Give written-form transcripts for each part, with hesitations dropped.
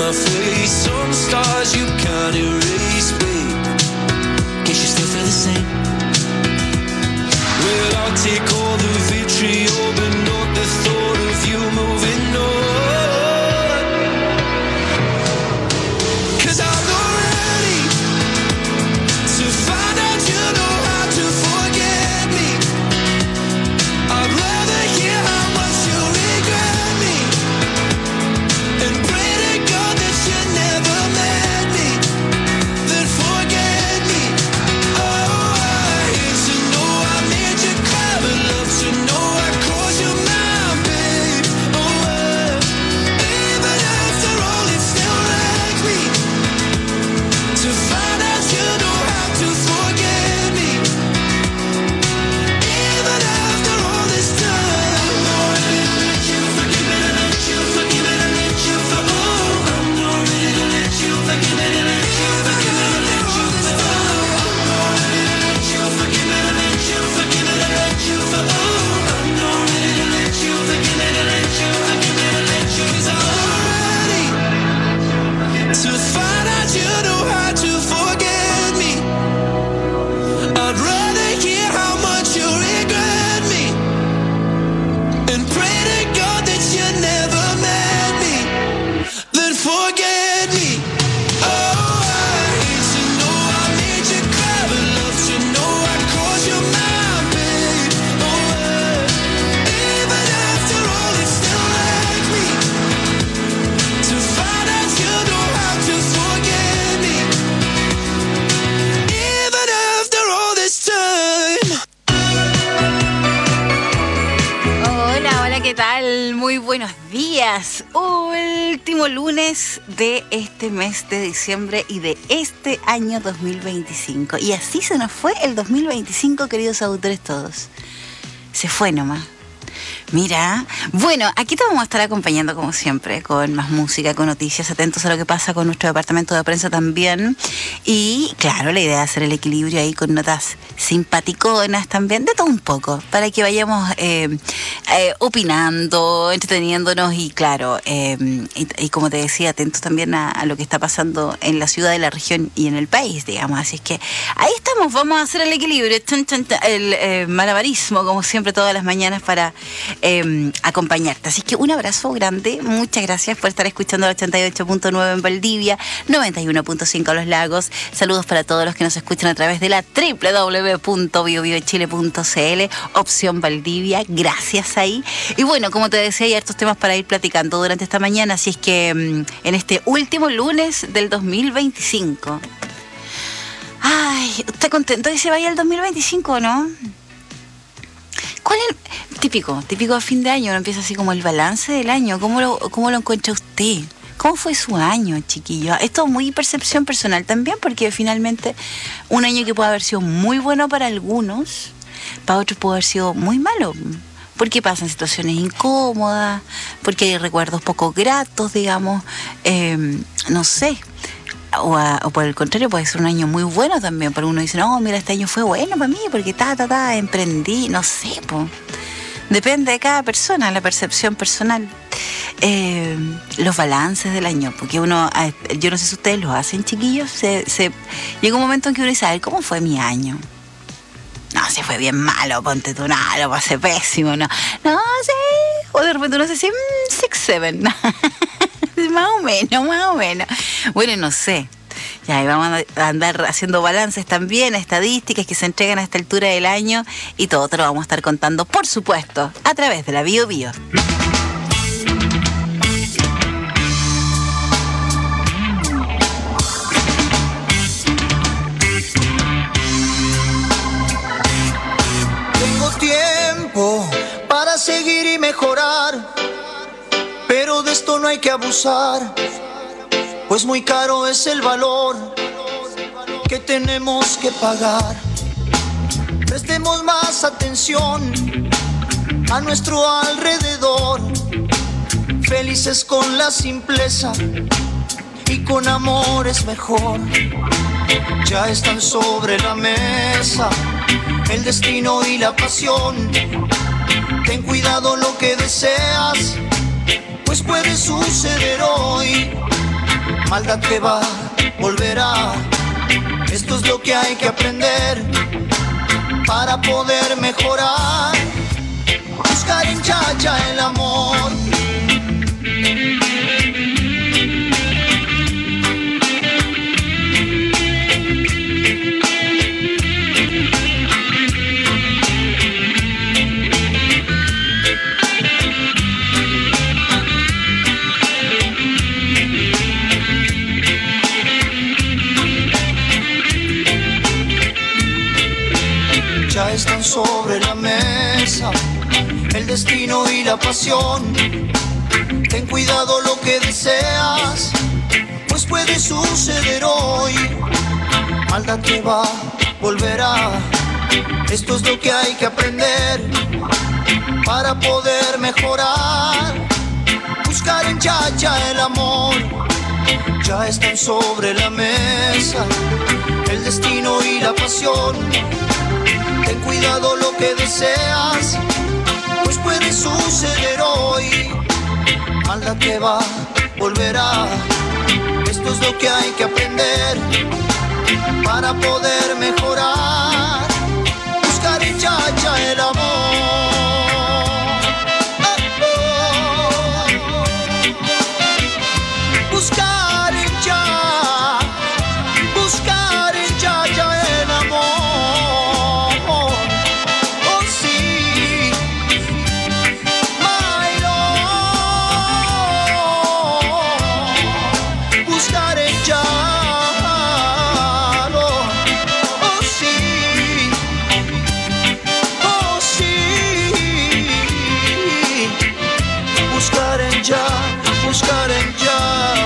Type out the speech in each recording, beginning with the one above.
my face. Some stars you can't erase, babe. Guess you still feel the same. Well, I'll take all the vitriol, but not the thought of you moving on. 'Cause I'm not ready to find out you know how to forget me. I'd rather hear how much you regret me and pray to God that you never met me, then forget me. Oh, I hate to know I made you cry, but love to know I caused you mine, babe. Oh, even after all, it still wrecks me to find out you know how to forget me. Even after all this time, I'm not ready to let you forgive me, to let you forgive me, to let you forgive. I'm not ready to let you forgive me, to let you forgive me, to let you forgive. I'm not ready to let you forgive me, to let you forgive me, to let you forgive. I'm not ready to let you forgive me, to let you forgive me, to let you. 'Cause I'm not ready to find out you know how to forget me. I'd rather hear how much you regret me and pray to God that you never met me, then forget me. Oh, I hate to know I made you cry, but love to know I caused you mine, babe. Oh, even after all, it still wrecks me to find out you know how to forget me. Even after all this time. Hola, hola, ¿qué tal? Muy buenos días. Último lunes de este mes de diciembre y de este año 2025. Y así se nos fue el 2025, queridos auditores todos. Se fue nomás. Mira, bueno, aquí te vamos a estar acompañando como siempre con más música, con noticias, atentos a lo que pasa con nuestro departamento de prensa también. Y claro, la idea de hacer el equilibrio ahí con notas simpaticonas también, de todo un poco, para que vayamos opinando, entreteniéndonos y claro, y como te decía, atentos también a lo que está pasando en la ciudad, de la región y en el país, digamos. Así es que ahí estamos, vamos a hacer el equilibrio, el malabarismo, como siempre, todas las mañanas para acompañarte. Así que un abrazo grande, muchas gracias por estar escuchando el 88.9 en Valdivia, 91.5 Los Lagos. Saludos para todos los que nos escuchan a través de la www.biobiochile.cl, opción Valdivia, gracias ahí. Y bueno, como te decía, hay hartos temas para ir platicando durante esta mañana, así es que en este último lunes del 2025. Ay, ¿está contento de que se vaya el 2025 o no? ¿Cuál es típico a fin de año? Uno empieza así como el balance del año. ¿Cómo lo encuentra usted? ¿Cómo fue su año, chiquillo? Esto es muy percepción personal también, porque finalmente un año que puede haber sido muy bueno para algunos, para otros puede haber sido muy malo. Porque pasan situaciones incómodas, porque hay recuerdos poco gratos, digamos, no sé. O por el contrario, puede ser un año muy bueno también. Pero uno dice, no, mira, este año fue bueno para mí porque emprendí, no sé, po. Depende de cada persona, la percepción personal. Los balances del año, porque uno, yo no sé si ustedes lo hacen, chiquillos, llega un momento en que uno dice, a ver, ¿cómo fue mi año? No, se fue bien malo, ponte tú, no, lo pasé pésimo, no, sí, o de repente uno se dice, 6, 7, más o menos, bueno, no sé. Ya, ahí vamos a andar haciendo balances también, estadísticas que se entregan a esta altura del año y todo te lo vamos a estar contando, por supuesto, a través de la Bio Bio. Tengo tiempo para seguir y mejorar, pero de esto no hay que abusar, pues muy caro es el valor que tenemos que pagar. Prestemos más atención a nuestro alrededor, felices con la simpleza y con amor es mejor. Ya están sobre la mesa el destino y la pasión. Ten cuidado lo que deseas, pues puede suceder hoy. maldad que va, volverá. Esto es lo que hay que aprender para poder mejorar. Buscar en Chacha el amor. Ya están sobre la mesa el destino y la pasión. Ten cuidado lo que deseas, pues puede suceder hoy. Maldad que va, volverá. Esto es lo que hay que aprender para poder mejorar. Buscar en Chacha el amor. Ya están sobre la mesa el destino y la pasión. Ten cuidado lo que deseas, pues puede suceder hoy. Maldad que va, volverá. Esto es lo que hay que aprender para poder mejorar. Buscar en Chacha el amor. Buscar en Chacha, buscar en Chacha el amor. Oh sí, my love. Buscar en Chacha, oh sí, oh sí. Buscar en Chacha, buscar en Chacha.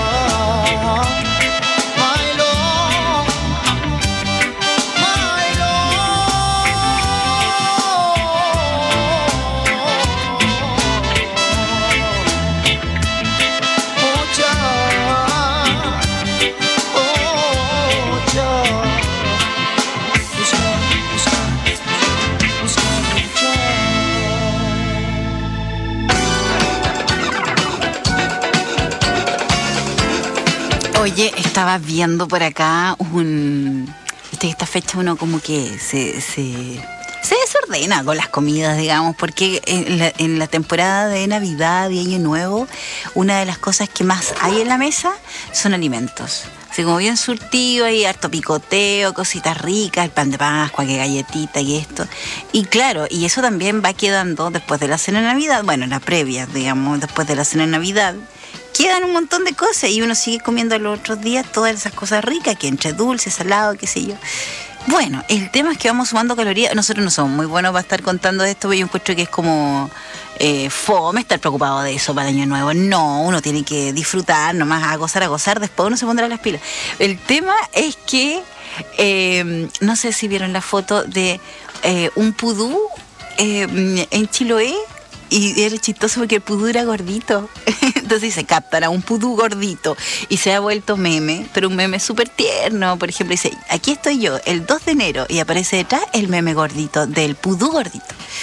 Oye, estaba viendo por acá esta fecha uno como que se desordena con las comidas, digamos, porque en la temporada de Navidad y Año Nuevo, una de las cosas que más hay en la mesa son alimentos. Así como bien surtido, hay harto picoteo, cositas ricas, el pan de Pascua, que galletita y esto. Y claro, y eso también va quedando después de la cena de Navidad, bueno, la previa, digamos, después de la cena de Navidad. Quedan un montón de cosas y uno sigue comiendo los otros días todas esas cosas ricas, que entre dulce, salado, qué sé yo. Bueno, el tema es que vamos sumando calorías. Nosotros no somos muy buenos para estar contando esto, porque yo encuentro que es como fome estar preocupado de eso para el Año Nuevo. No, uno tiene que disfrutar nomás, a gozar, después uno se pondrá las pilas. El tema es que, no sé si vieron la foto de un pudú en Chiloé. Y era chistoso porque el pudú era gordito. Entonces se captan a un pudú gordito y se ha vuelto meme, pero un meme súper tierno. Por ejemplo, dice, aquí estoy yo, el 2 de enero, y aparece detrás el meme gordito del pudú gordito.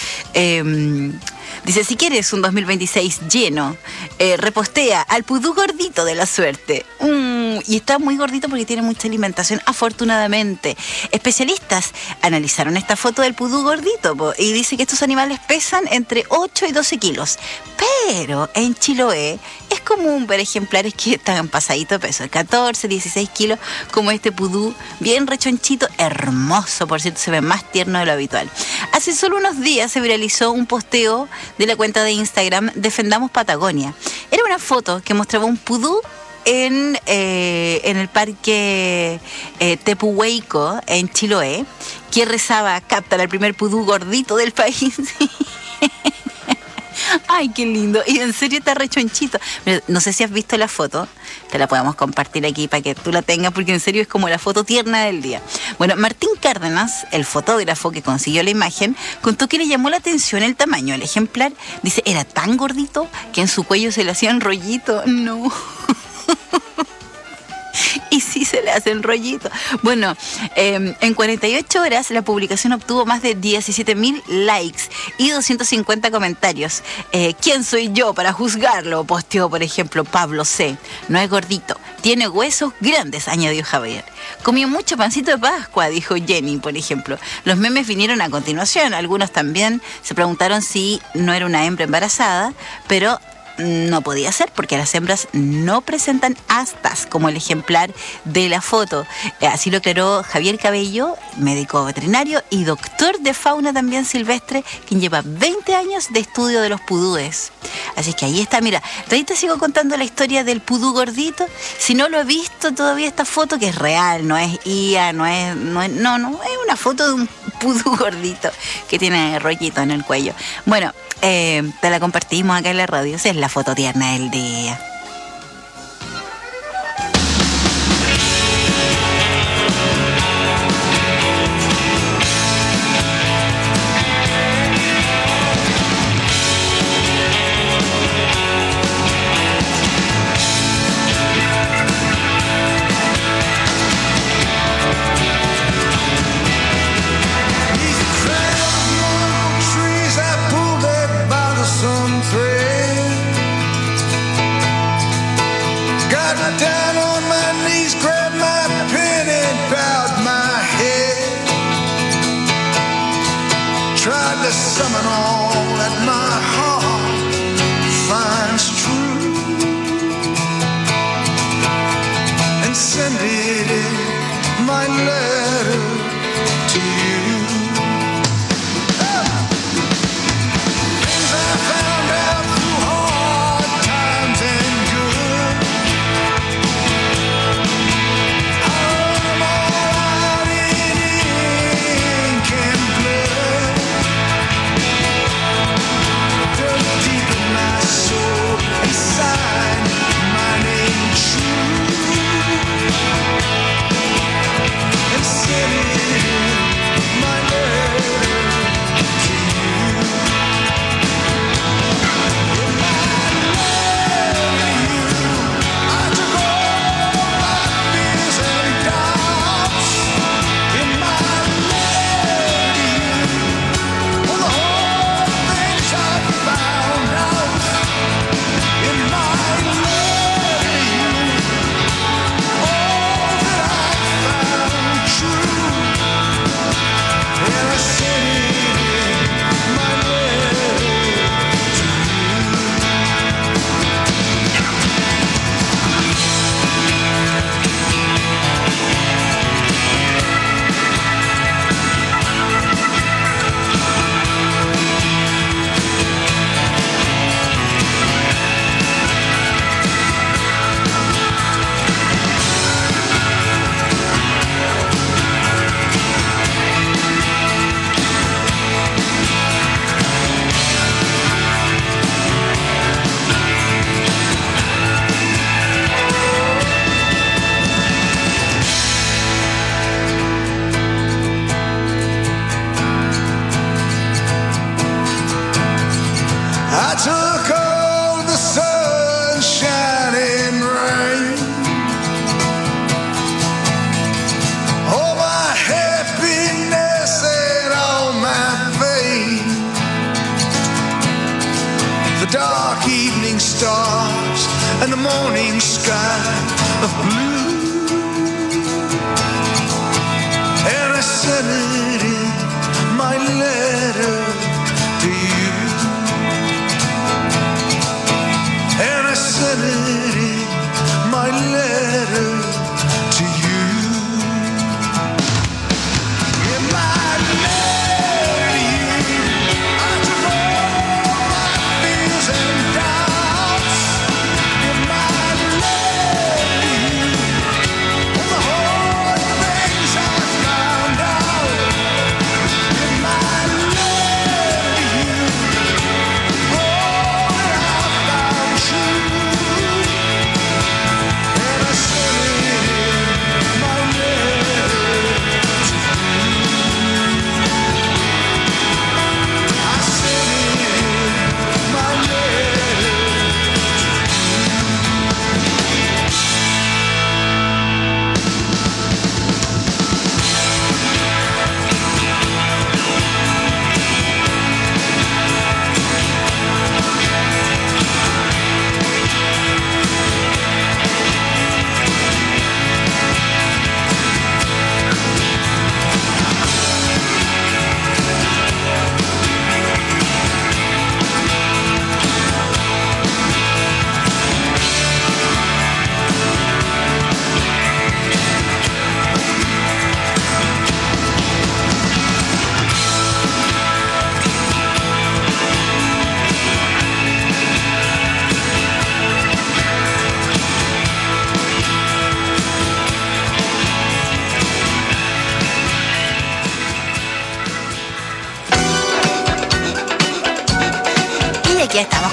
Dice, si quieres un 2026 lleno, repostea al pudú gordito de la suerte. Y está muy gordito porque tiene mucha alimentación, afortunadamente. Especialistas analizaron esta foto del pudú gordito y dice que estos animales pesan entre 8 y 12 kilos. Pero en Chiloé es común ver ejemplares que están pasaditos de peso, 14, 16 kilos, como este pudú, bien rechonchito, hermoso, por cierto, se ve más tierno de lo habitual. Hace solo unos días se viralizó un posteo de la cuenta de Instagram Defendamos Patagonia. Era una foto que mostraba un pudú en el parque Tepuhueco, en Chiloé, que rezaba, captar al primer pudú gordito del país. Ay, qué lindo. Y en serio está rechonchito. No sé si has visto la foto. Te la podemos compartir aquí para que tú la tengas, porque en serio es como la foto tierna del día. Bueno, Martín Cárdenas, el fotógrafo que consiguió la imagen, contó que le llamó la atención el tamaño del ejemplar. Dice, era tan gordito que en su cuello se le hacían rollitos. No. Y sí se le hacen rollitos. Bueno, en 48 horas la publicación obtuvo más de 17.000 likes y 250 comentarios. ¿Quién soy yo para juzgarlo? Posteó, por ejemplo, Pablo C. No es gordito, Tiene huesos grandes, añadió Javier. Comió mucho pancito de Pascua, dijo Jenny, por ejemplo. Los memes vinieron a continuación. Algunos también se preguntaron si no era una hembra embarazada, pero no podía ser porque las hembras no presentan astas como el ejemplar de la foto. Así lo aclaró Javier Cabello, médico veterinario y doctor de fauna también silvestre, quien lleva 20 años de estudio de los pudúes. Así que ahí está, mira, ahí te sigo contando la historia del pudú gordito. Si no lo he visto todavía esta foto, que es real, no es IA, no, es una foto de un pudú gordito que tiene rollito en el cuello. Bueno, te la compartimos acá en la radio. Esa es la foto tierna del día. Down on my knees, grabbed my pen and bowed my head. Tried to summon all that my heart finds true and send it in my letter to you. Things I found out through hard times and good. Sign my name true.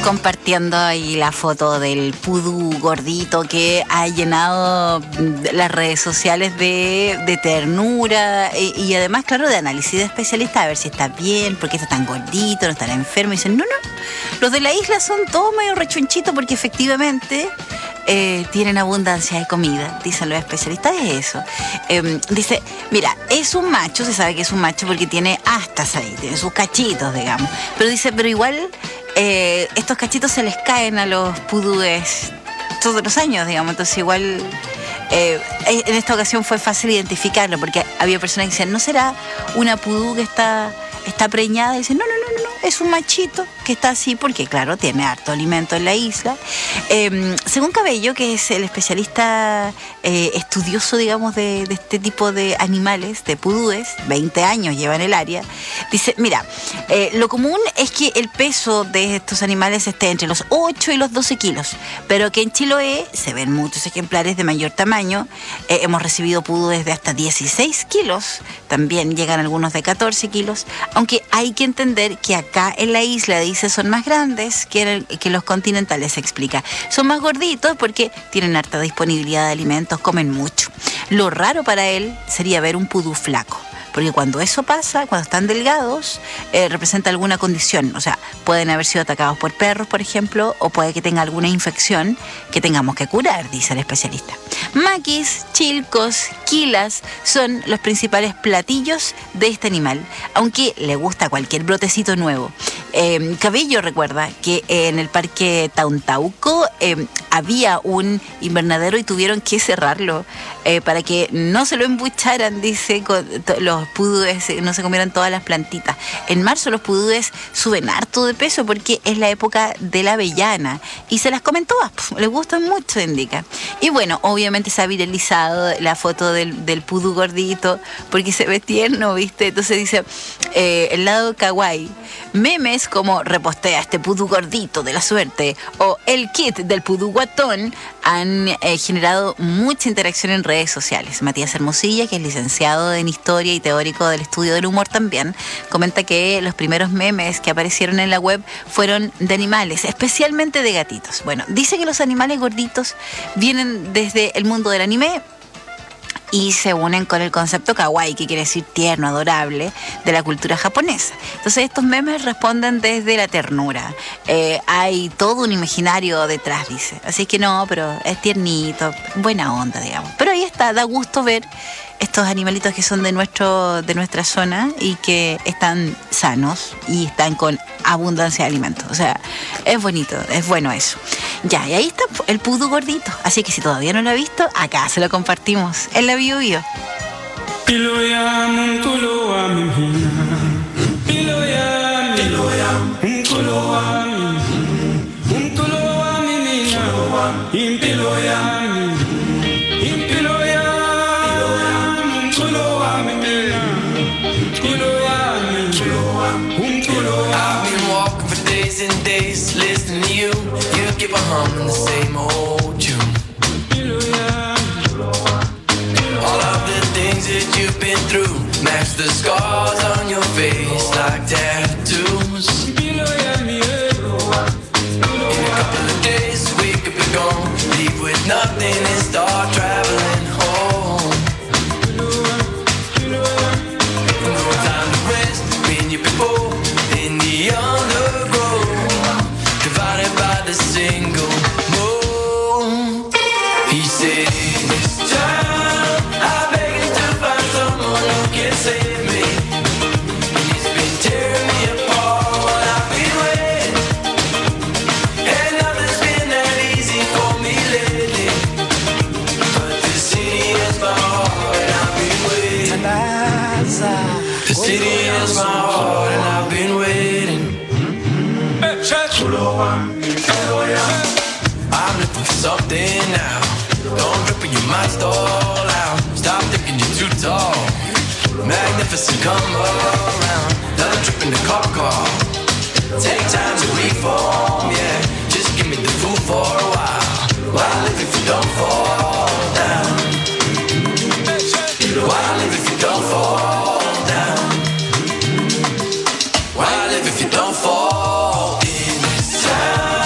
compartiendo ahí la foto del pudú gordito que ha llenado las redes sociales de ternura y además, claro, de análisis de especialistas a ver si está bien, por qué está tan gordito, no estará enfermo. Y dicen, no, los de la isla son todos medio rechonchitos porque efectivamente tienen abundancia de comida, dicen los especialistas. Es eso. Dice, mira, es un macho, se sabe que es un macho porque tiene astas ahí, tiene sus cachitos, digamos. Pero dice, pero igual estos cachitos se les caen a los pudúes todos los años, digamos. Entonces igual en esta ocasión fue fácil identificarlo porque había personas que decían, ¿no será una pudú que está preñada? Y dicen, no, es un machito que está así porque, claro, tiene harto alimento en la isla. Según Cabello, que es el especialista estudioso, digamos, de este tipo de animales, de pudúes, 20 años lleva en el área, dice, mira, lo común es que el peso de estos animales esté entre los 8 y los 12 kilos, pero que en Chiloé se ven muchos ejemplares de mayor tamaño. Hemos recibido pudúes de hasta 16 kilos, también llegan algunos de 14 kilos, aunque hay que entender que acá en la isla, dice, son más grandes que los continentales, se explica. Son más gorditos porque tienen harta disponibilidad de alimentos, comen mucho. Lo raro para él sería ver un pudú flaco, porque cuando eso pasa, cuando están delgados, representa alguna condición. O sea, pueden haber sido atacados por perros, por ejemplo, o puede que tenga alguna infección que tengamos que curar, dice el especialista. Maquis, chilcos, quilas son los principales platillos de este animal, aunque le gusta cualquier brotecito nuevo. Cabello recuerda que en el parque Tauntauco había un invernadero y tuvieron que cerrarlo para que no se lo embucharan, dice, con los pudúes, no se comieran todas las plantitas. En marzo los pudúes suben harto de peso porque es la época de la avellana y se las comen todas, les gustan mucho, indica. Y bueno, obviamente se ha viralizado la foto del pudú gordito porque se ve tierno, ¿viste? Entonces dice, el lado kawaii, memes como repostea este pudú gordito de la suerte o el kit del pudú guatón han generado mucha interacción en redes sociales. Matías Hermosilla, que es licenciado en Historia y teórico del estudio del humor también, comenta que los primeros memes que aparecieron en la web fueron de animales, especialmente de gatitos. Bueno, dice que los animales gorditos vienen desde el mundo del anime y se unen con el concepto kawaii, que quiere decir tierno, adorable, de la cultura japonesa. Entonces estos memes responden desde la ternura. Hay todo un imaginario detrás, dice. Así que no, pero es tiernito, buena onda, digamos. Pero ahí está, da gusto ver estos animalitos que son de nuestra zona y que están sanos y están con abundancia de alimentos. O sea, es bonito, es bueno eso. Ya, y ahí está el pudú gordito. Así que si todavía no lo ha visto, acá se lo compartimos en la Bio Bio. I've been walking for days and days, listening to you. You keep on humming the same old tune. All of the things that you've been through match the scars on your face like tattoos. In a couple of days we could be gone, leave with nothing and start traveling home. No time to rest when you've been born in the undergrowth, divided by the single moon. He said, this time I beg you to find someone who can save me. And he's been tearing me apart while I've been waiting, and nothing's been that easy for me lately. But the city is my heart and I've been waiting. The city is my heart and I've been waiting. I'm looking for something now. Don't trip or you might stall out. Stop thinking you're too tall. Magnificent, come around. Another trip in the car. Take time to reform, yeah. Just give me the food for a while. Why live if you don't fall down? Why live if you don't fall down? Why live if you don't fall in this time?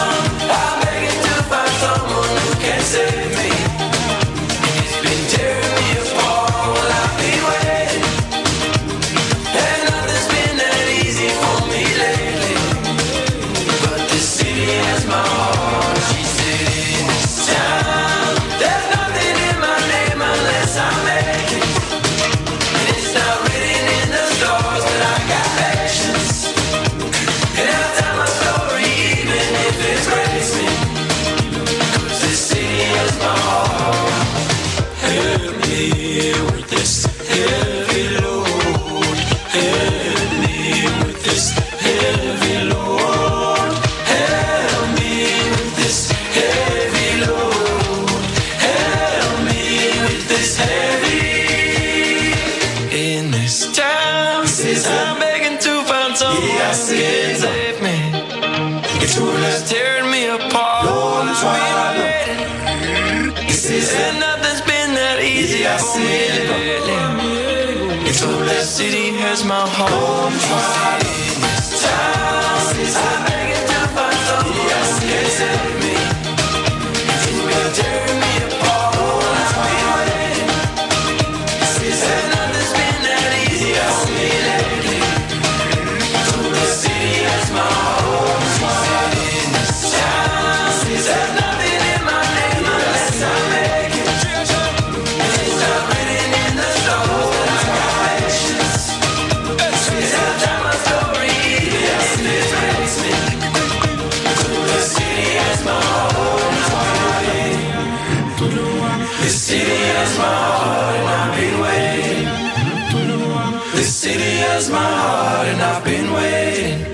city has my heart. In this town, I'm begging to find someone who can save me. You can tear me apart. I've been waiting. And nothing's been that easy for me lately. So the city has my heart. In this town, there's nothing in my name unless I make it. It's not written in the stars that I got patience. It's not time my story and it breaks me. So the city has my heart. The city has my heart and I've been waiting. The city has my heart and I've been waiting.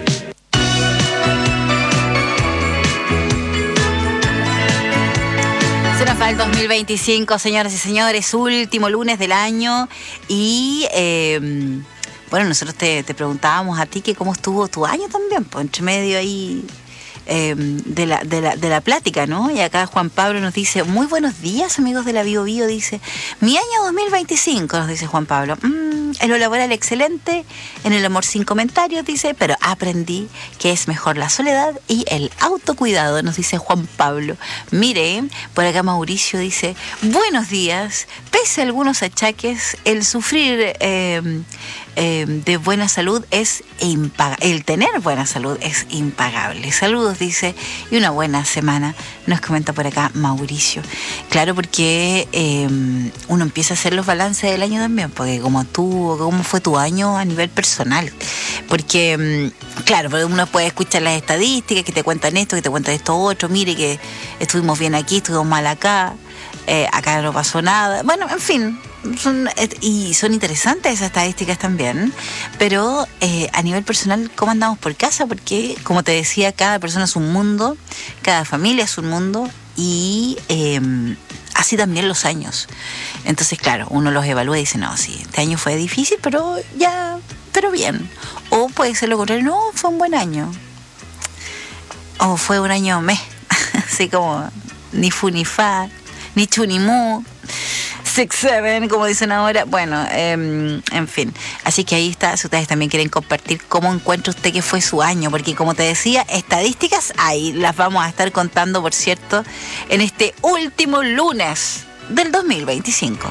Se nos va el 2025, señoras y señores, último lunes del año y bueno, nosotros te preguntábamos a ti que cómo estuvo tu año también, pues entre medio ahí de la plática, ¿no? Y acá Juan Pablo nos dice, muy buenos días amigos de la Bio Bio, dice, mi año 2025, nos dice Juan Pablo, en lo laboral excelente, en el amor sin comentarios, dice, pero aprendí que es mejor la soledad y el autocuidado, nos dice Juan Pablo. Mire, por acá Mauricio dice, buenos días, pese a algunos achaques, el sufrir de buena salud es impagable, el tener buena salud es impagable. Saludos, dice, y una buena semana, nos comenta por acá Mauricio. Claro, porque uno empieza a hacer los balances del año también, porque como cómo fue tu año a nivel personal, porque claro, porque uno puede escuchar las estadísticas que te cuentan esto, que te cuentan esto otro, mire que estuvimos bien aquí, estuvimos mal acá, acá no pasó nada, bueno, en fin, son interesantes esas estadísticas también, pero a nivel personal, ¿cómo andamos por casa? Porque, como te decía, cada persona es un mundo, cada familia es un mundo y así también los años. Entonces, claro, uno los evalúa y dice, no, sí, este año fue difícil, pero bien. O puede ser lo contrario, no, fue un buen año. O fue un año así como ni fu ni fa, ni chu ni mu, 6-7, como dicen ahora. Bueno, en fin. Así que ahí está, si ustedes también quieren compartir cómo encuentra usted que fue su año, porque como te decía, estadísticas ahí las vamos a estar contando, por cierto, en este último lunes del 2025.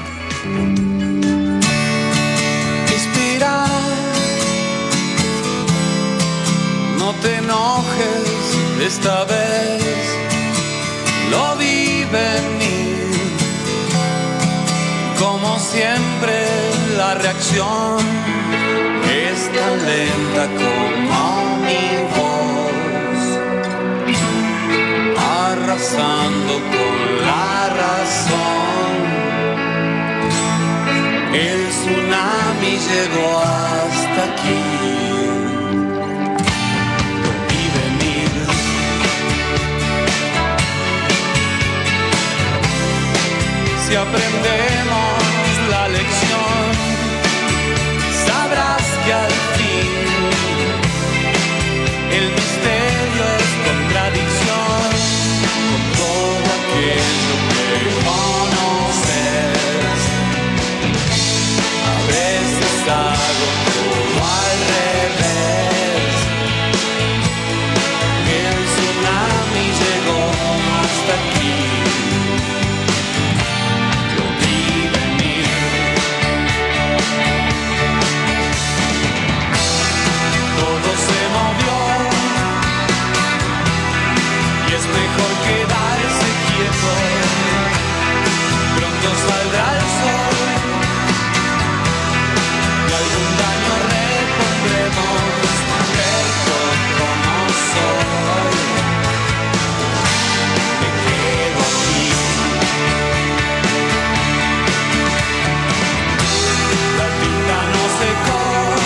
Inspira, no te enojes, esta vez lo vi venir. Como siempre, la reacción es tan lenta como mi voz, arrasando con la razón. El tsunami llegó hasta aquí. Lo vi venir. Si aprendemos la lección, sabrás que al fin el misterio es contradicción con todo aquello que conoces. A veces hago todo al revés. El tsunami llegó hasta aquí. Mejor quedarse quieto, pronto saldrá el sol y algún daño repondremos, perfecto como soy. Me quedo aquí. La tinta no secó,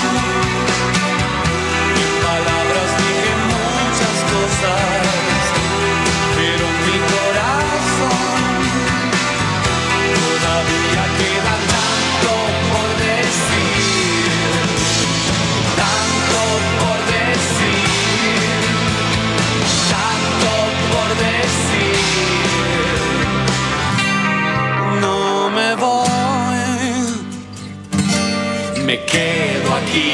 en palabras dije muchas cosas. Pero mi corazón todavía queda tanto por decir, tanto por decir, tanto por decir. No me voy, me quedo. aquí.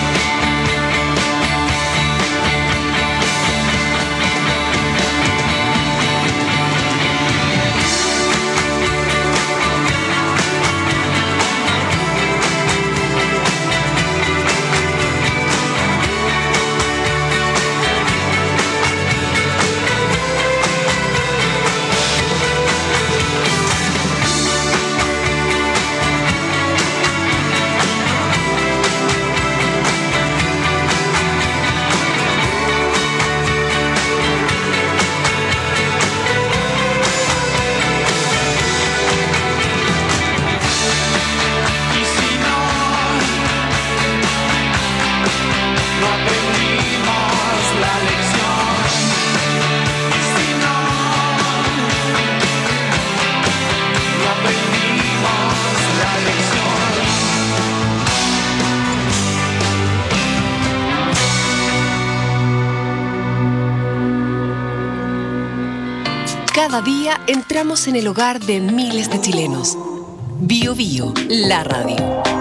Cada día entramos en el hogar de miles de chilenos. Bio Bio, la radio.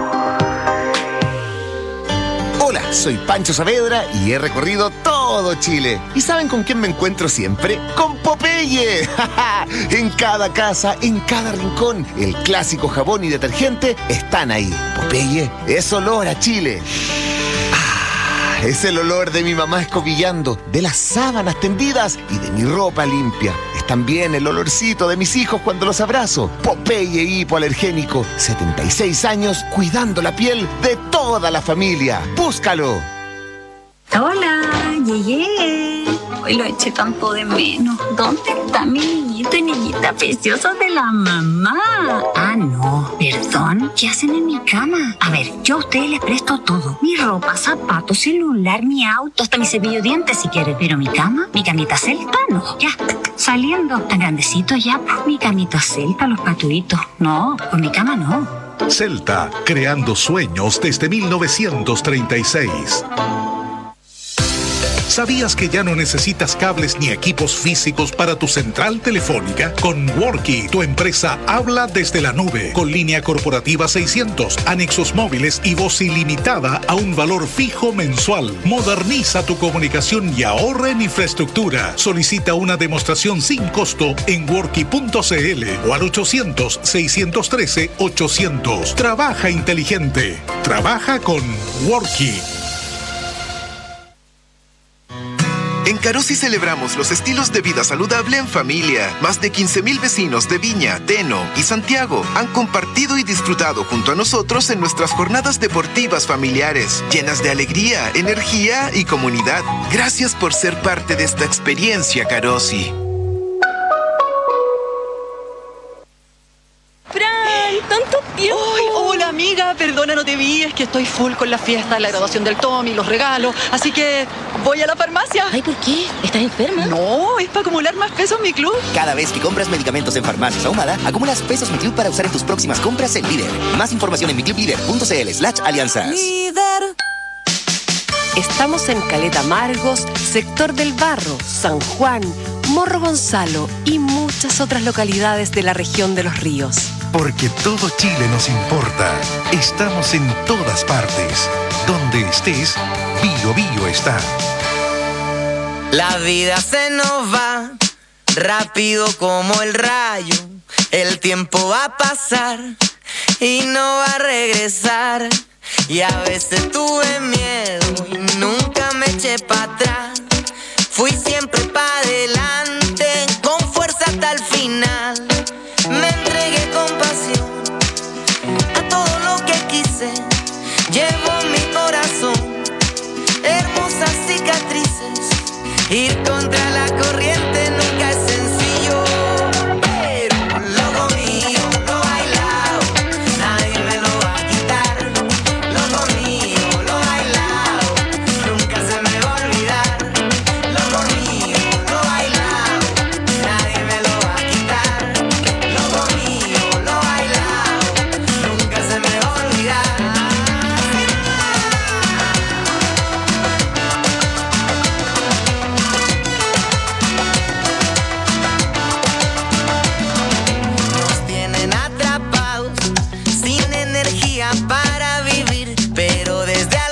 Hola, soy Pancho Saavedra y he recorrido todo Chile. ¿Y saben con quién me encuentro siempre? ¡Con Popeye! En cada casa, en cada rincón, el clásico jabón y detergente están ahí. Popeye es olor a Chile. Es el olor de mi mamá escobillando, de las sábanas tendidas y de mi ropa limpia. Es también el olorcito de mis hijos cuando los abrazo. Popeye hipoalergénico, 76 años cuidando la piel de toda la familia. ¡Búscalo! Hola, llegué. Hoy lo eché tanto de menos. ¿Dónde está mi niñito y niñita preciosa de la mamá? Ah, no, perdón. ¿Qué hacen en mi cama? A ver, yo a ustedes les presto todo. Mi ropa, zapatos, celular, mi auto, hasta mi cepillo de dientes si quieren. Pero mi cama, mi camita celta, no. Ya, saliendo. Tan grandecito ya, pues mi camita celta, los paturitos. No, con mi cama no. Celta, creando sueños desde 1936. ¿Sabías que ya no necesitas cables ni equipos físicos para tu central telefónica? Con Worky, tu empresa habla desde la nube, con línea corporativa 600, anexos móviles y voz ilimitada a un valor fijo mensual. Moderniza tu comunicación y ahorra en infraestructura. Solicita una demostración sin costo en worky.cl o al 800-613-800. Trabaja inteligente. Trabaja con Worky. En Carosi celebramos los estilos de vida saludable en familia. Más de 15,000 vecinos de Viña, Teno y Santiago han compartido y disfrutado junto a nosotros en nuestras jornadas deportivas familiares, llenas de alegría, energía y comunidad. Gracias por ser parte de esta experiencia, Carosi. ¡Tanto tiempo! ¡Ay, hola amiga! Perdona, no te vi, es que estoy full con la fiesta, la graduación del Tommy, los regalos, así que voy a la farmacia. Ay, ¿por qué? ¿Estás enferma? No, es para acumular más pesos en mi club. Cada vez que compras medicamentos en Farmacias Ahumada, acumulas pesos Mi Club para usar en tus próximas compras en Líder. Más información en miclublider.cl/alianzas. Líder. Estamos en Caleta Amargos, Sector del Barro, San Juan, Morro Gonzalo y muchas otras localidades de la región de Los Ríos. Porque todo Chile nos importa. Estamos en todas partes. Donde estés, Bio Bio está. La vida se nos va rápido como el rayo. El tiempo va a pasar y no va a regresar. Y a veces tuve miedo y nunca me eché para atrás. Fui siempre para adelante, con fuerza hasta el final. Me entregué con pasión a todo lo que quise. Llevo en mi corazón hermosas cicatrices. Ir contra la corriente nunca es sencillo, pero lo mío, lo bailado, nadie me lo va a quitar. Lo mío, lo bailado, nunca se me va a olvidar. Lo mío, lo bailado, nadie me lo va a quitar. Lo mío, lo bailado, nunca se me va a olvidar. Nos tienen atrapados, sin energía para vivir, pero desde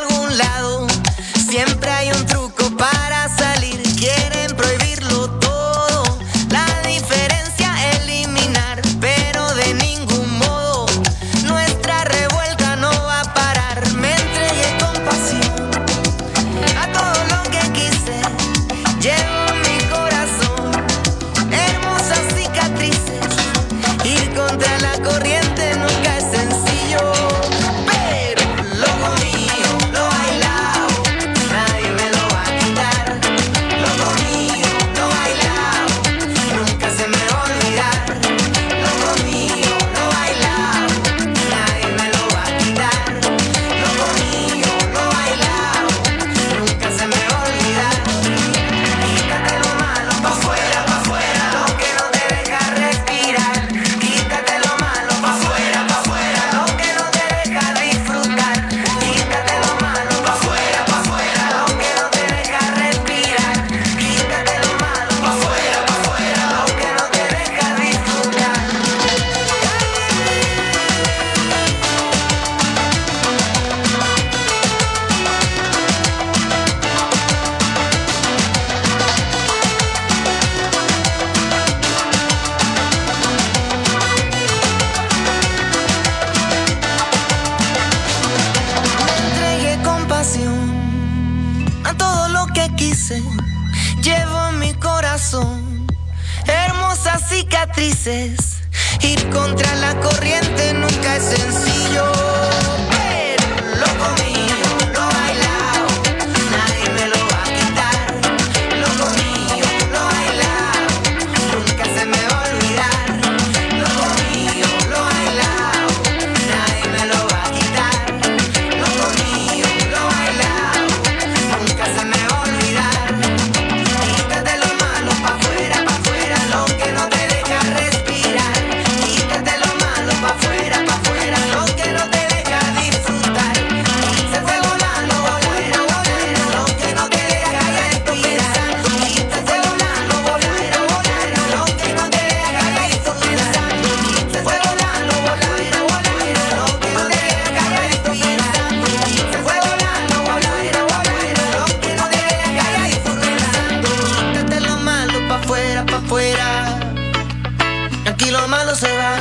cicatrices. Ir contra la corriente nunca es sencillo, pero lo comido, lo bailado, nadie me lo va a quitar. Lo comido, lo bailado, nunca se me va a olvidar. Lo comido, lo bailado, nadie me lo va a quitar. Lo comido, lo bailado, nunca se me va a olvidar. Quítate lo malo pa' afuera, lo que no te deja respirar. Quítate lo malo pa' afuera, lo que no te deja disfrutar. Se fue volando pa' afuera, lo que no te deja respirar. Quítate lo malo pa' afuera, lo que no te deja disfrutar. Se fue volando pa' afuera, lo que no te deja respirar. Se fue volando pa' afuera, lo que no te deja disfrutar. Quítate lo malo pa' afuera, aquí lo malo se va.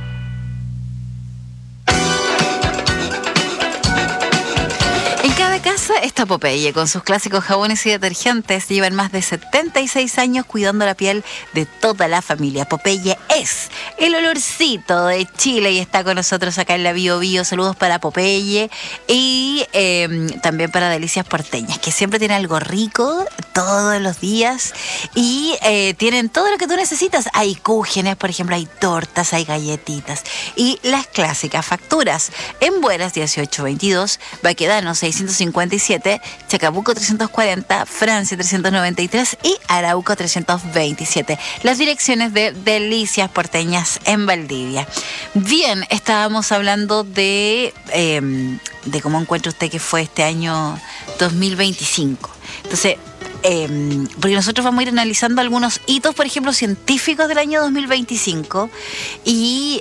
En cada casa está Popeye, con sus clásicos jabones y detergentes. Llevan más de 76 años cuidando la piel de toda la familia. Popeye es el olorcito de Chile y está con nosotros acá en la Bio Bio. Saludos para Popeye y también para Delicias Porteñas, que siempre tiene algo rico todos los días y tienen todo lo que tú necesitas. Hay cúgenes, por ejemplo, hay tortas, hay galletitas y las clásicas facturas. En Buenas 1822, Baquedano 657, Chacabuco 340, Francia 393 y Arauco 327. Las direcciones de Delicias Porteñas en Valdivia. Bien, estábamos hablando de cómo encuentra usted que fue este año 2025. Entonces, porque nosotros vamos a ir analizando algunos hitos, por ejemplo, científicos del año 2025 y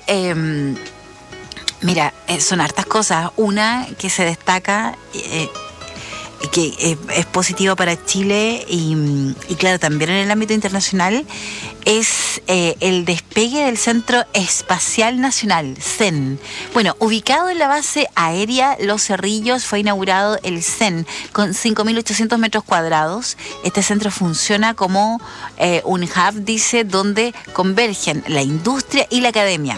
mira, son hartas cosas. Una que se destaca, que es positiva para Chile y claro, también en el ámbito internacional, es el despegue del Centro Espacial Nacional, CEN. Bueno, ubicado en la base aérea Los Cerrillos, fue inaugurado el CEN con 5.800 metros cuadrados. Este centro funciona como un hub, dice, donde convergen la industria y la academia.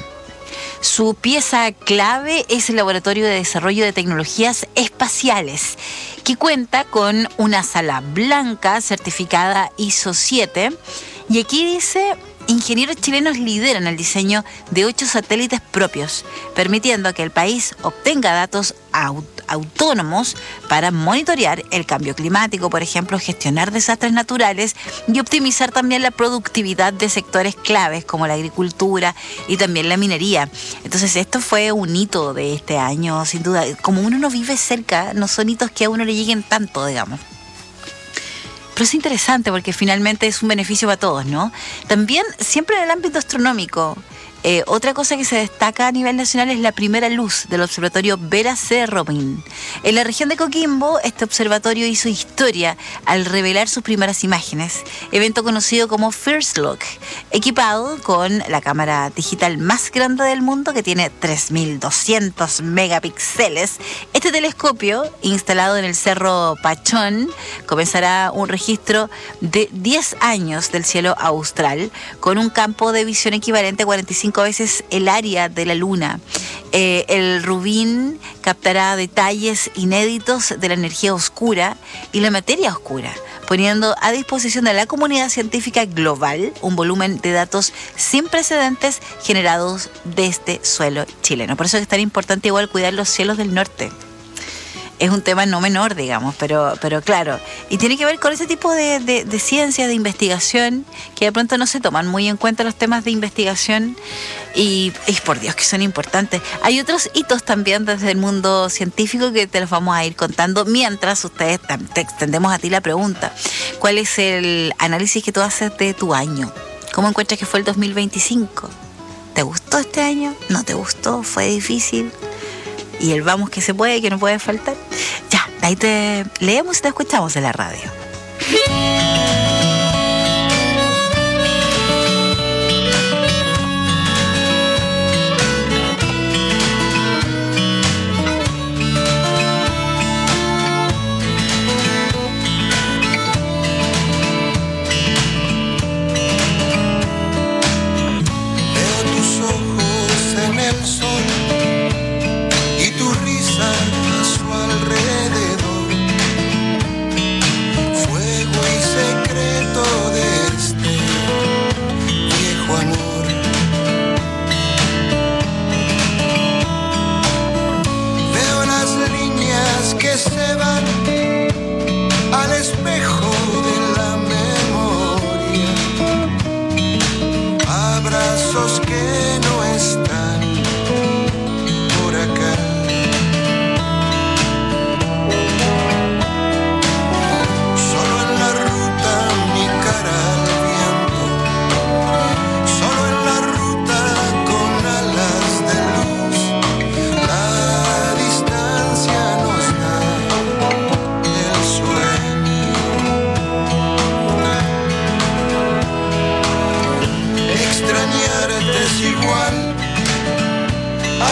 Su pieza clave es el Laboratorio de Desarrollo de Tecnologías Espaciales, que cuenta con una sala blanca certificada ISO 7. Y aquí dice, ingenieros chilenos lideran el diseño de 8 satélites propios, permitiendo que el país obtenga datos autónomos para monitorear el cambio climático, por ejemplo, gestionar desastres naturales y optimizar también la productividad de sectores claves como la agricultura y también la minería. Entonces esto fue un hito de este año, sin duda. Como uno no vive cerca, no son hitos que a uno le lleguen tanto, digamos. Pero es interesante porque finalmente es un beneficio para todos, ¿no? También, siempre en el ámbito astronómico, otra cosa que se destaca a nivel nacional es la primera luz del observatorio Vera C. Rubin. En la región de Coquimbo, este observatorio hizo historia al revelar sus primeras imágenes, evento conocido como First Look, equipado con la cámara digital más grande del mundo, que tiene 3.200 megapíxeles. Este telescopio, instalado en el Cerro Pachón, comenzará un registro de 10 años del cielo austral, con un campo de visión equivalente a 45 veces el área de la Luna. El Rubin captará detalles inéditos de la energía oscura y la materia oscura, poniendo a disposición de la comunidad científica global un volumen de datos sin precedentes generados desde suelo chileno. Por eso es tan importante igual cuidar los cielos del norte. Es un tema no menor, digamos, pero claro. Y tiene que ver con ese tipo de ciencias, de investigación, que de pronto no se toman muy en cuenta los temas de investigación y por Dios que son importantes. Hay otros hitos también desde el mundo científico que te los vamos a ir contando mientras ustedes te extendemos a ti la pregunta. ¿Cuál es el análisis que tú haces de tu año? ¿Cómo encuentras que fue el 2025? ¿Te gustó este año? ¿No te gustó? ¿Fue difícil? Y el vamos que se puede, que no puede faltar. Ya, ahí te leemos y te escuchamos en la radio.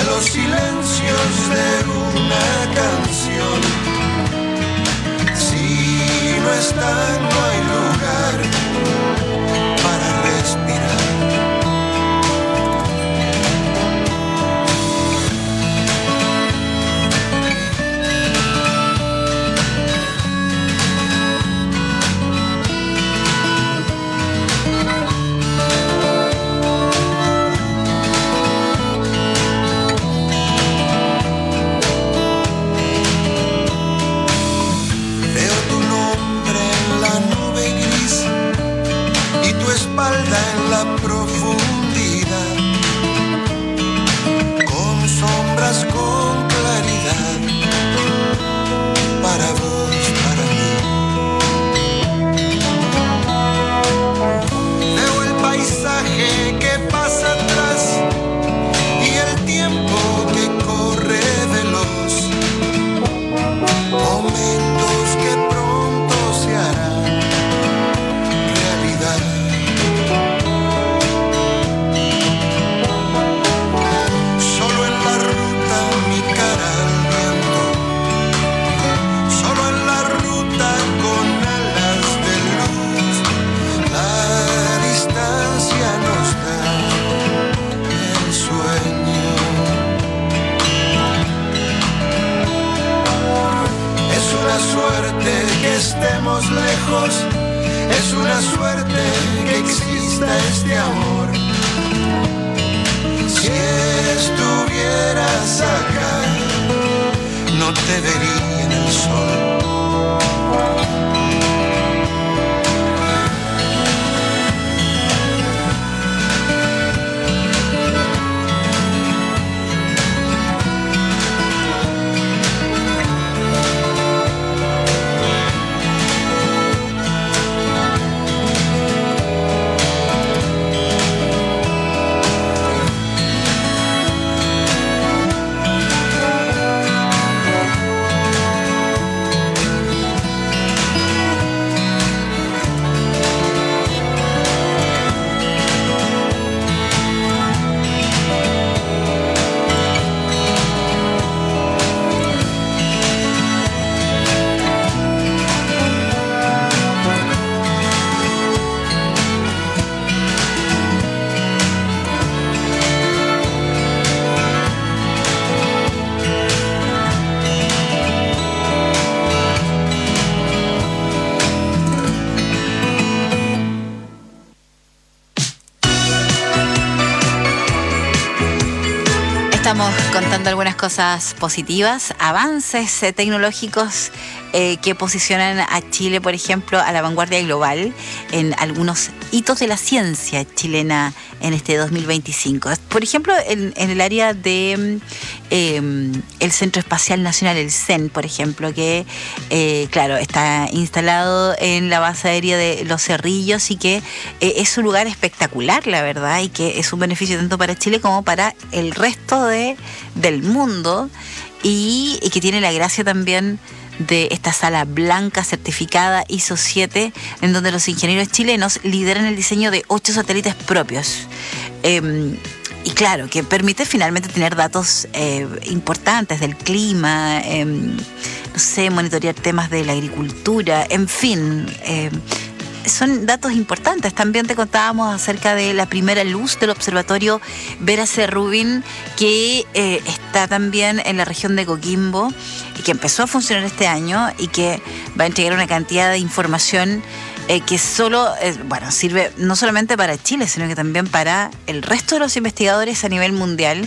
a los silencios de una canción. Si no están, no hay lugar para respirar. En la profundidad, con sombras, con claridad, para vos, para mí. Veo el paisaje que pasa atrás y el tiempo que corre veloz, momentos que pronto se harán realidad. Suerte que estemos lejos, es una suerte que exista este amor. Si estuvieras acá, no te vería en el sol. Estamos contando algunas cosas positivas, avances tecnológicos que posicionan a Chile, por ejemplo, a la vanguardia global en algunos hitos de la ciencia chilena en este 2025. Por ejemplo, en el área de el Centro Espacial Nacional, el CEN, por ejemplo, que claro, está instalado en la base aérea de Los Cerrillos y que es un lugar espectacular, la verdad, y que es un beneficio tanto para Chile como para el resto del mundo, y que tiene la gracia también de esta sala blanca certificada ISO 7, en donde los ingenieros chilenos lideran el diseño de 8 satélites propios. Y claro, que permite finalmente tener datos importantes del clima, no sé, monitorear temas de la agricultura, en fin, son datos importantes. También te contábamos acerca de la primera luz del observatorio Vera C. Rubin, que está también en la región de Coquimbo y que empezó a funcionar este año y que va a entregar una cantidad de información que solo, sirve no solamente para Chile, sino que también para el resto de los investigadores a nivel mundial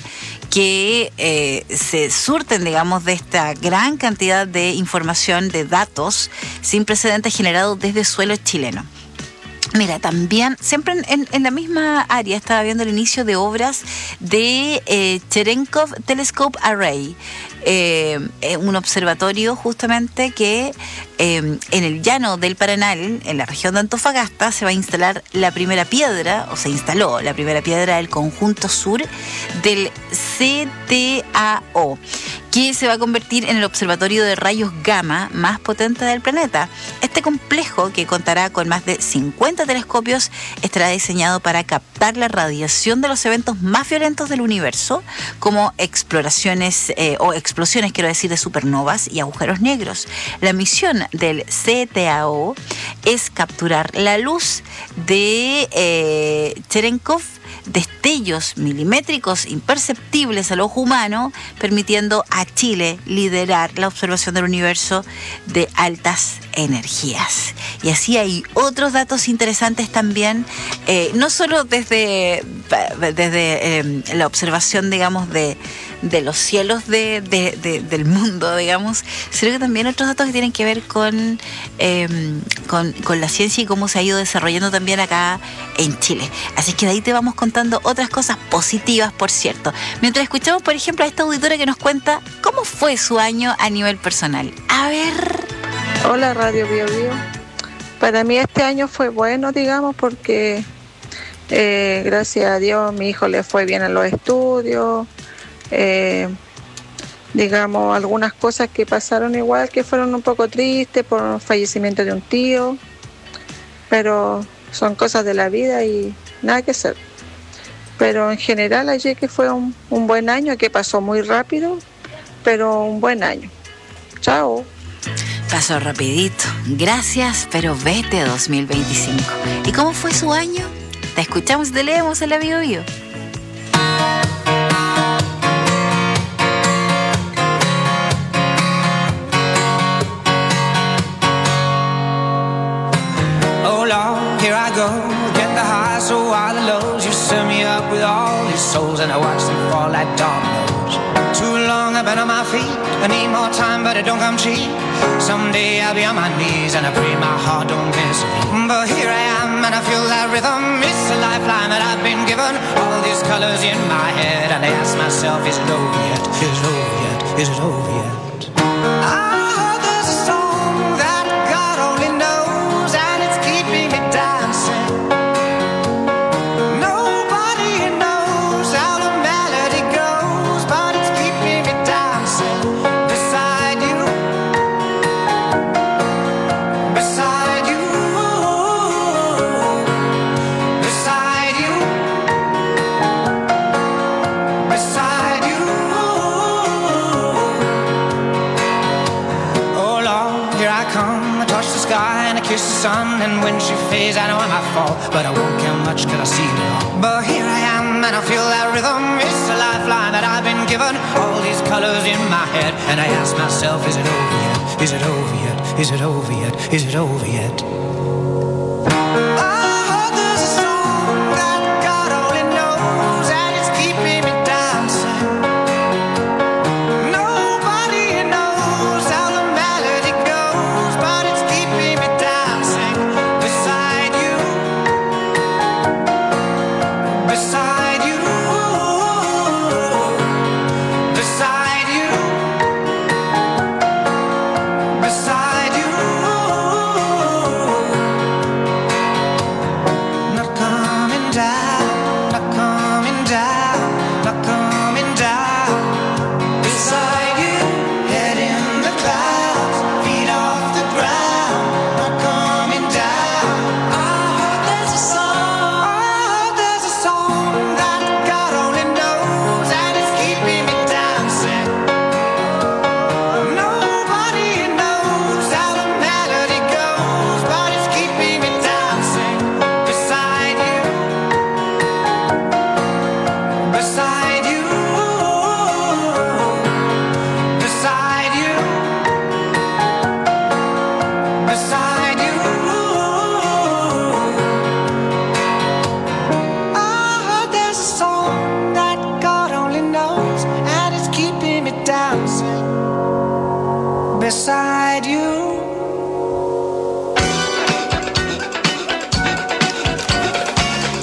que se surten, digamos, de esta gran cantidad de información, de datos sin precedentes generados desde suelo chileno. Mira, también, siempre en la misma área, estaba viendo el inicio de obras de Cherenkov Telescope Array, un observatorio justamente que en el llano del Paranal, en la región de Antofagasta, se va a instalar la primera piedra, o se instaló la primera piedra del conjunto sur del CTAO, que se va a convertir en el observatorio de rayos gamma más potente del planeta. Este complejo, que contará con más de 50 telescopios, estará diseñado para captar la radiación de los eventos más violentos del universo, como explosiones, quiero decir, de supernovas y agujeros negros. La misión del CTAO es capturar la luz de Cherenkov, destellos milimétricos imperceptibles al ojo humano, permitiendo a Chile liderar la observación del universo de altas energías. Y así hay otros datos interesantes también, no solo desde la observación, digamos, de los cielos del mundo, digamos, sino que también otros datos que tienen que ver con la ciencia y cómo se ha ido desarrollando también acá en Chile. Así que de ahí te vamos contando otras cosas positivas, por cierto. Mientras escuchamos, por ejemplo, a esta auditora que nos cuenta cómo fue su año a nivel personal. A ver. Hola, Radio Bio Bio. Para mí este año fue bueno, digamos, porque gracias a Dios mi hijo le fue bien en los estudios. Digamos, algunas cosas que pasaron igual, que fueron un poco tristes por el fallecimiento de un tío, pero son cosas de la vida y nada que hacer. Pero en general ayer que fue un buen año, que pasó muy rápido, pero un buen año. Chao. Pasó rapidito. Gracias, pero vete 2025. ¿Y cómo fue su año? Te escuchamos y te leemos en la Bio Bio. Here I go, get the highs, so are the lows. You set me up with all these souls, and I watch them fall like dominoes. Too long I've been on my feet, I need more time, but it don't come cheap. Someday I'll be on my knees, and I pray my heart don't miss a beat. But here I am, and I feel that rhythm. It's a lifeline that I've been given. All these colors in my head, and I ask myself, is it over yet? Is it over yet? Is it over yet? Kiss the sun, and when she fades, I know I might fall, but I won't care much, cause I see it all. But here I am, and I feel that rhythm. It's a lifeline that I've been given. All these colors in my head, and I ask myself, is it over yet? Is it over yet? Is it over yet? Is it over yet?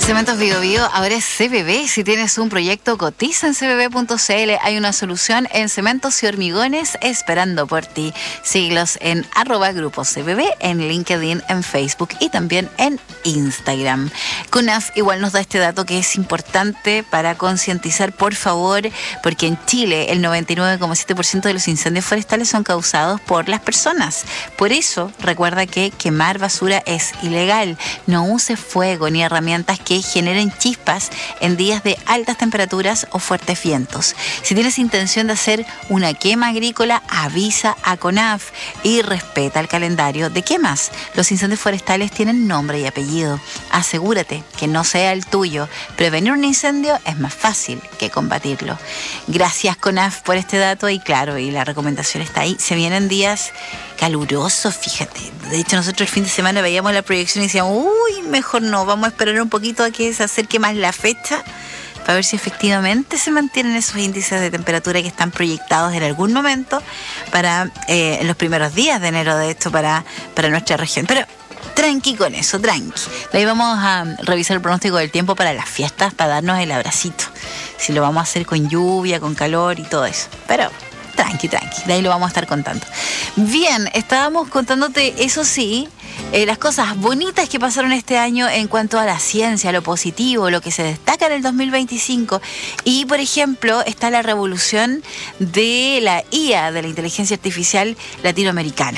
Cementos Bio Bio ahora es CBB. Si tienes un proyecto, cotiza en cbb.cl. Hay una solución en cementos y hormigones esperando por ti. Síguelos en @grupo CBB, en LinkedIn, en Facebook y también en Instagram. CONAF igual nos da este dato que es importante para concientizar, por favor, porque en Chile el 99,7% de los incendios forestales son causados por las personas. Por eso, recuerda que quemar basura es ilegal. No uses fuego ni herramientas que generen chispas en días de altas temperaturas o fuertes vientos. Si tienes intención de hacer una quema agrícola, avisa a CONAF y respeta el calendario de quemas. Los incendios forestales tienen nombre y apellido. Asegúrate que no sea el tuyo. Prevenir un incendio es más fácil que combatirlo. Gracias, CONAF, por este dato y claro, y la recomendación está ahí. Se vienen días calurosos, fíjate. De hecho, nosotros el fin de semana veíamos la proyección y decíamos, uy, mejor no, vamos a esperar un poquito a que se acerque más la fecha para ver si efectivamente se mantienen esos índices de temperatura que están proyectados en algún momento para en los primeros días de enero, de hecho, para nuestra región. Pero tranqui con eso, tranqui. De ahí vamos a revisar el pronóstico del tiempo para las fiestas, para darnos el abracito. Si lo vamos a hacer con lluvia, con calor y todo eso. Pero tranqui. De ahí lo vamos a estar contando. Bien, estábamos contándote, eso sí, las cosas bonitas que pasaron este año en cuanto a la ciencia, lo positivo, lo que se destaca en el 2025. Y, por ejemplo, está la revolución de la IA, de la inteligencia artificial latinoamericana.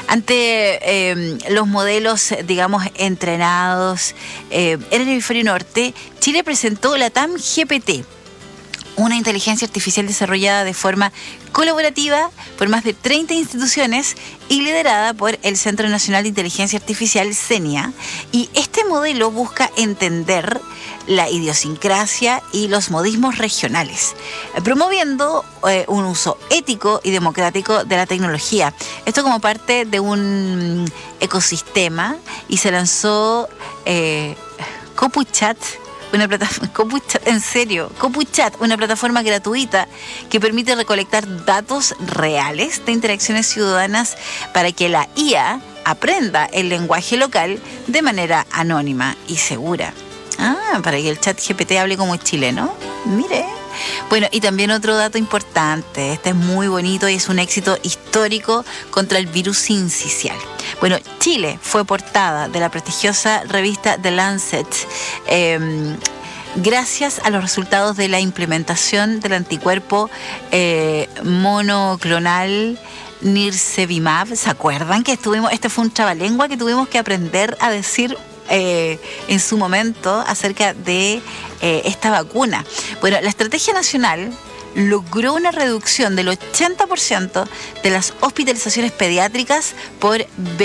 Ante los modelos, digamos, entrenados en el hemisferio norte, Chile presentó la TAM GPT, una inteligencia artificial desarrollada de forma colaborativa por más de 30 instituciones y liderada por el Centro Nacional de Inteligencia Artificial, CENIA. Y este modelo busca entender la idiosincrasia y los modismos regionales, promoviendo un uso ético y democrático de la tecnología. Esto como parte de un ecosistema, y se lanzó CopuChat, una plataforma, CopuChat, una plataforma gratuita que permite recolectar datos reales de interacciones ciudadanas para que la IA aprenda el lenguaje local de manera anónima y segura. Para que el chat GPT hable como chileno. Mire. Bueno, y también otro dato importante, este es muy bonito y es un éxito histórico contra el virus sincicial. Bueno, Chile fue portada de la prestigiosa revista The Lancet gracias a los resultados de la implementación del anticuerpo monoclonal Nirsevimab. ¿Se acuerdan que este fue un trabalengua que tuvimos que aprender a decir en su momento acerca de esta vacuna? Bueno, la estrategia nacional logró una reducción del 80% de las hospitalizaciones pediátricas por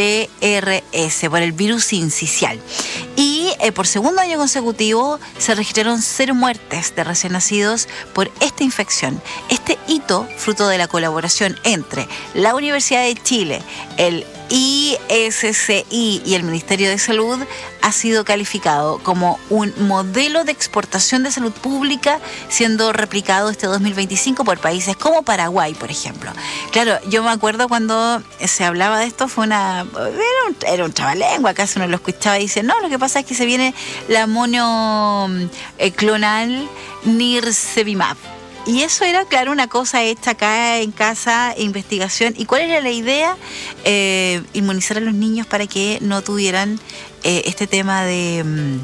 VRS, por el virus sincicial. Y por segundo año consecutivo se registraron 0 muertes de recién nacidos por esta infección. Este hito, fruto de la colaboración entre la Universidad de Chile, el ISCI y el Ministerio de Salud, ha sido calificado como un modelo de exportación de salud pública, siendo replicado este 2025 por países como Paraguay, por ejemplo. Claro, yo me acuerdo cuando se hablaba de esto, era un trabalengua, acaso uno lo escuchaba y dice, no, lo que pasa es que se viene la monoclonal Nirsevimab. Y eso era, claro, una cosa hecha acá en casa, investigación. ¿Y cuál era la idea? Inmunizar a los niños para que no tuvieran este tema del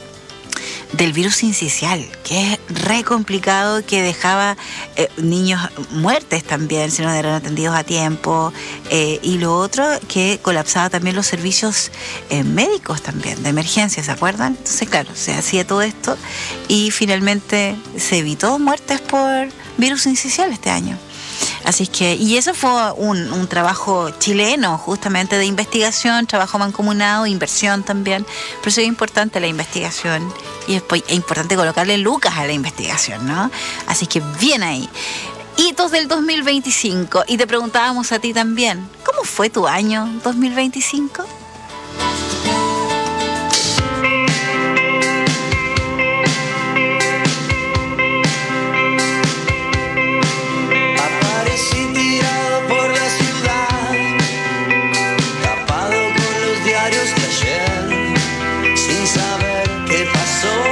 virus sincicial, que es re complicado, que dejaba niños muertes también si no eran atendidos a tiempo, y lo otro, que colapsaba también los servicios médicos también, de emergencia, ¿se acuerdan? Entonces, claro, se hacía todo esto y finalmente se evitó muertes por virus sincicial este año. Así es que, y eso fue un trabajo chileno, justamente de investigación, trabajo mancomunado, inversión también. Por eso es importante la investigación y es importante colocarle lucas a la investigación, ¿no? Así que bien ahí. Hitos del 2025. Y te preguntábamos a ti también, ¿cómo fue tu año 2025? Sin saber qué pasó.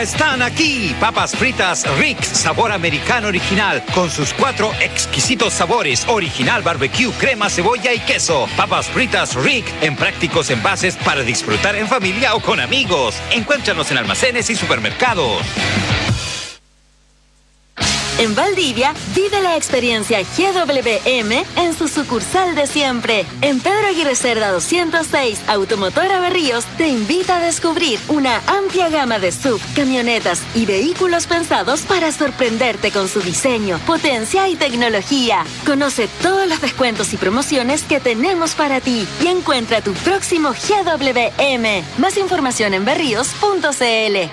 están aquí. Papas fritas Rick, sabor americano original, con sus 4 exquisitos sabores: original, barbecue, crema, cebolla y queso. Papas fritas Rick, en prácticos envases para disfrutar en familia o con amigos. Encuéntranos en almacenes y supermercados. En Valdivia, vive la experiencia GWM en su sucursal de siempre. En Pedro Aguirre Cerda 206, Automotora Berríos te invita a descubrir una amplia gama de SUV, camionetas y vehículos pensados para sorprenderte con su diseño, potencia y tecnología. Conoce todos los descuentos y promociones que tenemos para ti y encuentra tu próximo GWM. Más información en berríos.cl.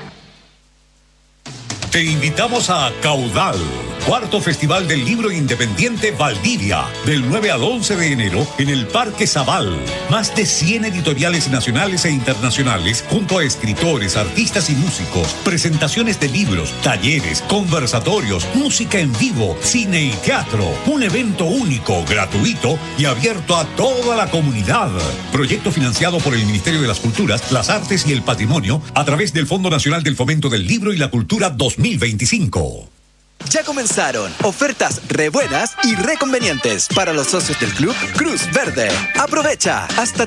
Te invitamos a Caudal, cuarto Festival del Libro Independiente Valdivia, del 9 al 11 de enero en el Parque Zabal. Más de 100 editoriales nacionales e internacionales junto a escritores, artistas y músicos, presentaciones de libros, talleres, conversatorios, música en vivo, cine y teatro. Un evento único, gratuito y abierto a toda la comunidad. Proyecto financiado por el Ministerio de las Culturas, las Artes y el Patrimonio a través del Fondo Nacional del Fomento del Libro y la Cultura 2025. Ya comenzaron ofertas re buenas y re convenientes para los socios del Club Cruz Verde. Aprovecha hasta